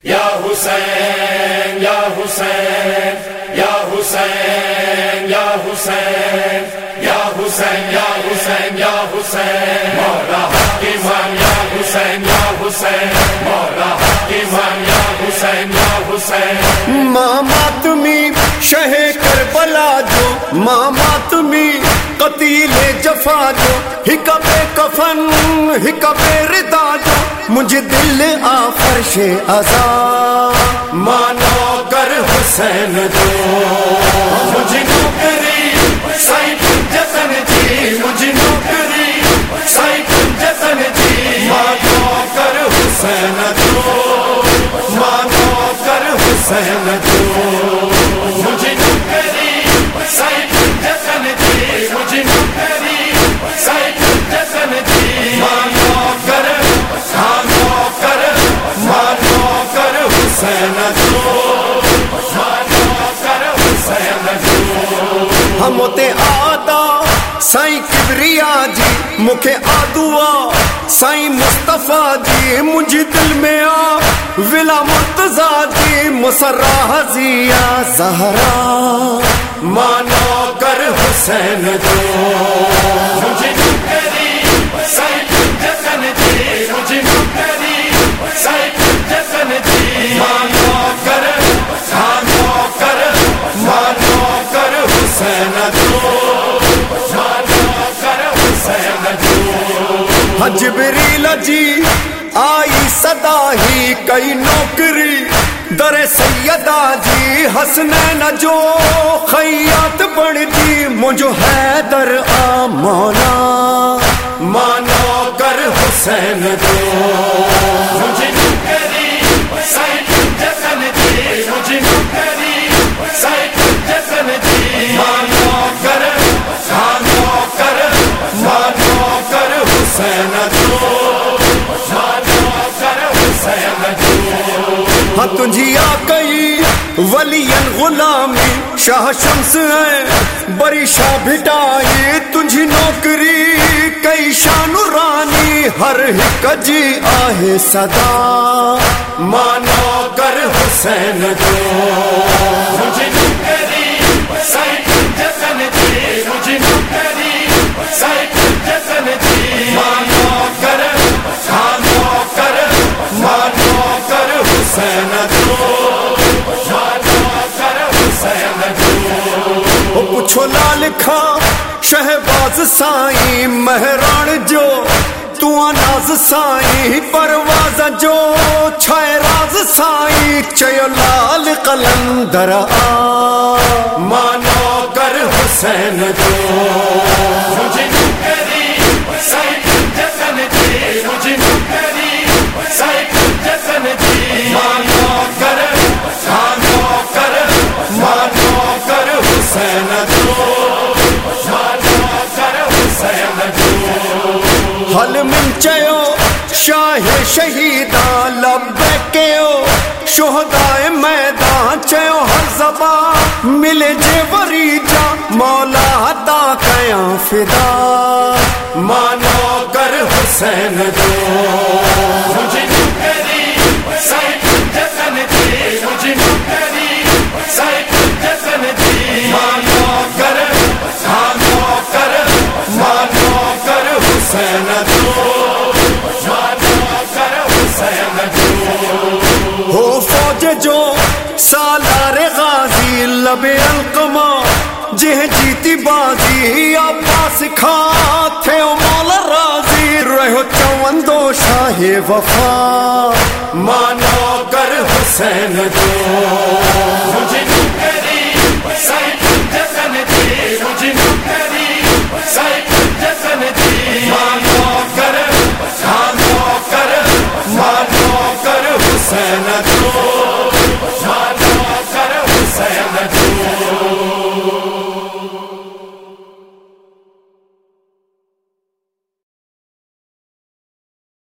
یا حسین یا حسین یا حسین یا حسین یا حسین یا حسین یا حسین مولا حکیمان یا حسین یا حسین مولا حکیمان یا حسین یا حسین ماں ماتمی شہ کربلا جو ماں ماتمی قتیل جفا جو حکب کفن حکب ردا جو مجھے دل آ فرش ازا مانو کر حسین جو مجھے نوکری سائٹ جتن جی مجھے نوکری سائٹ جتن جی مانو کر حسین جو مانو کر حسین جو مجھے نوکری سائٹ جتن جی مجھے نوکری سائٹ جتن جی مانو کر حسین جو مانو کر حسین جو ہم تے آدا سائیں کبریا جی مکھے آدعا سائیں مصطفیٰ جی مجھے دل میں آ ولا مرتضیٰ جی مسرہ زیا زہرا مانو کر حسین جو مجھے نوکری سائٹ جتن جی مجھے نوکری سائٹ جتن جی مانو کر حسین جو مانو کر حسین جو جبریل جی آئی صدا ہی کئی نوکری در سیدہ جی حسنین جو خیات بڑھ دی مجھو حیدر آ مولا مانو کر حسین جو مجھے نوکری سائٹ جتن جی مجھے نوکری سائٹ جتن جی مانو کر حسین جو مانو کر حسین جو ہاں تجھی آ کئی ولی غلامی شاہ شمس ہے بری شاہ بھٹائی تجھی نوکری کئی شان رانی ہر ہک جی آہے صدا مانو کر حسین جو مجھے نوکری سائٹ جتن جی مجھے نوکری سائٹ جتن جی مانو کر حسین جو مانو کر حسین جو پوچھو لال کھا شہباز سائیں مہران جو تو ناز سائیں پرواز جو چھائے راز سائیں چیو لال قلندر آ مانو کر حسین جو مجھے نوکری سائٹ جتن جی مجھے نوکری سائٹ جتن جی مانو کر حسین جو مانو کر حسین جو حل من چیو شاہ شہیدہ لبیکیو شہدائے میدان چیو ہر زبان ملے جے وری جا مولا عطا کیاں فدا مانو کر حسین جو مجھے نوکری سائٹ جتن جی مجھے نوکری سائٹ جتن جی مانو کر حسین جو مانو کر حسین جو ہو فوج جو سالار غازی لب القما جہ جیتی بازی عباس کھا تھے مولا راضی رہو چوندو شاہ وفا مانو کر حسین جو